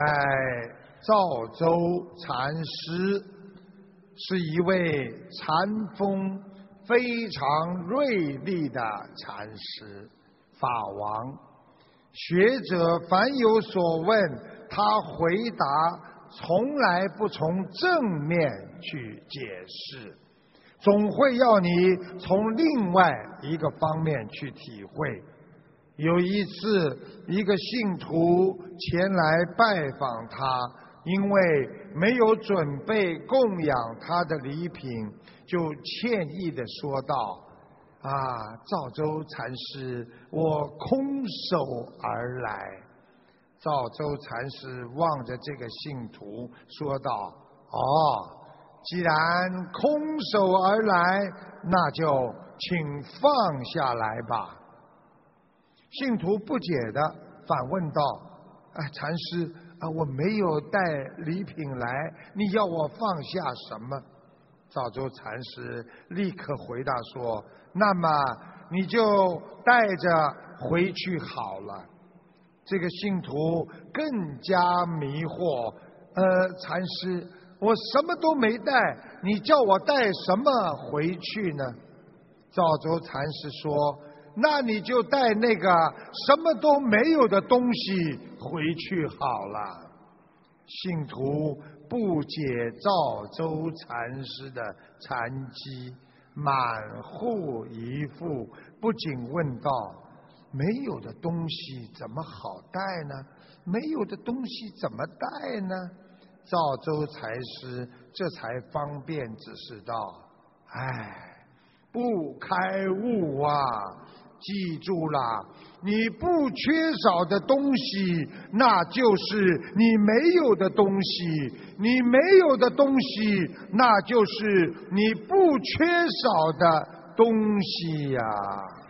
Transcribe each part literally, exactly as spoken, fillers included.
哎，赵州禅师是一位禅风非常锐利的禅师，法王。学者凡有所问，他回答从来不从正面去解释，总会要你从另外一个方面去体会。有一次，一个信徒前来拜访他，因为没有准备供养他的礼品，就歉意地说道：啊，赵州禅师，我空手而来。赵州禅师望着这个信徒说道：哦，既然空手而来，那就请放下来吧。信徒不解地反问道：啊，禅师啊，我没有带礼品来，你要我放下什么？赵州禅师立刻回答说：那么你就带着回去好了。这个信徒更加迷惑，呃，禅师，我什么都没带，你叫我带什么回去呢？赵州禅师说：那你就带那个什么都没有的东西回去好了。信徒不解赵州禅师的禅机，满腹疑惑，不仅问道：没有的东西怎么好带呢？没有的东西怎么带呢？赵州禅师这才方便指示道：哎，不开悟啊！记住了，你不缺少的东西，那就是你没有的东西；你没有的东西，那就是你不缺少的东西呀、啊。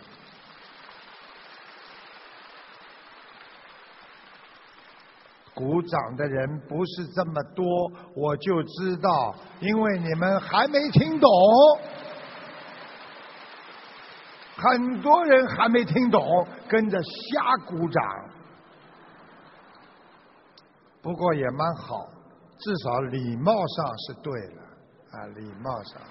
鼓掌的人不是这么多，我就知道，因为你们还没听懂。很多人还没听懂，跟着瞎鼓掌。不过也蛮好，至少礼貌上是对了啊，礼貌上。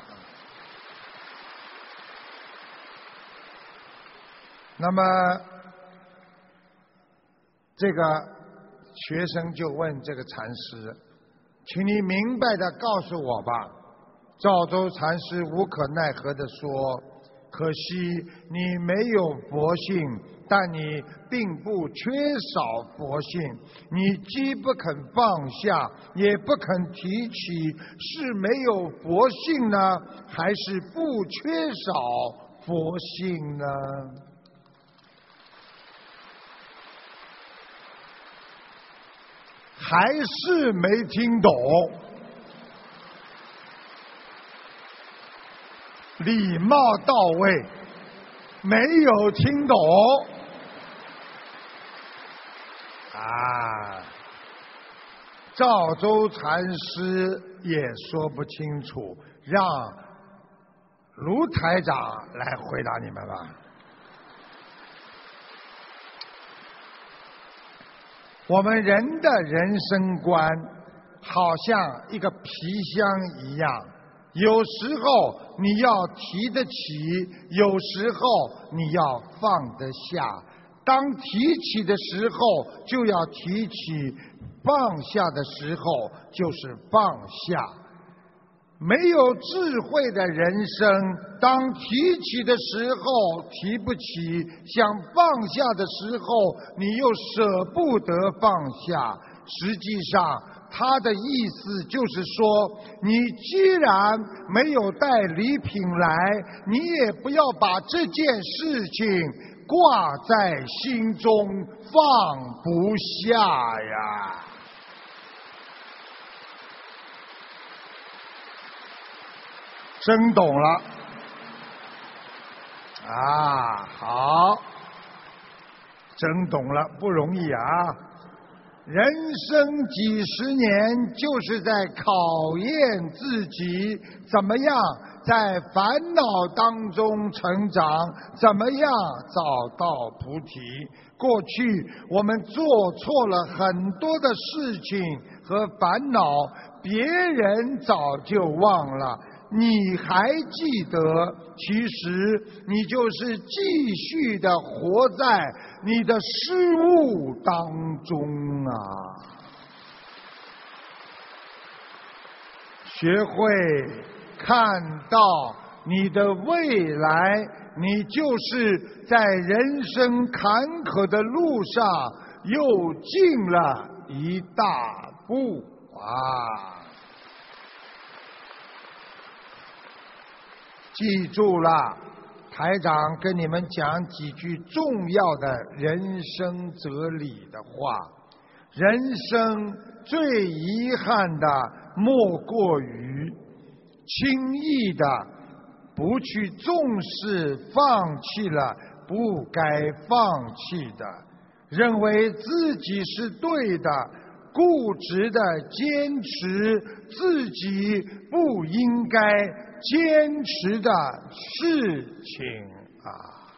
那么，这个学生就问这个禅师：请你明白的告诉我吧。赵州禅师无可奈何地说：可惜你没有佛性，但你并不缺少佛性。你既不肯放下，也不肯提起，是没有佛性呢，还是不缺少佛性呢？还是没听懂。礼貌到位，没有听懂啊！赵州禅师也说不清楚，让卢台长来回答你们吧。我们人的人生观好像一个皮箱一样，有时候你要提得起，有时候你要放得下。当提起的时候就要提起，放下的时候就是放下。没有智慧的人生，当提起的时候提不起，想放下的时候你又舍不得放下。实际上他的意思就是说，你既然没有带礼品来，你也不要把这件事情挂在心中放不下呀。真懂了啊，好，真懂了，不容易啊。 人生几十年就是在考验自己，怎么样在烦恼当中成长，怎么样找到菩提。过去我们做错了很多的事情和烦恼，别人早就忘了，你还记得，其实你就是继续的活在你的失误当中啊！学会看到你的未来，你就是在人生坎坷的路上又进了一大步啊！记住了，台长跟你们讲几句重要的人生哲理的话。人生最遗憾的莫过于轻易的不去重视，放弃了不该放弃的，认为自己是对的，固执的坚持自己不应该坚持的事情啊！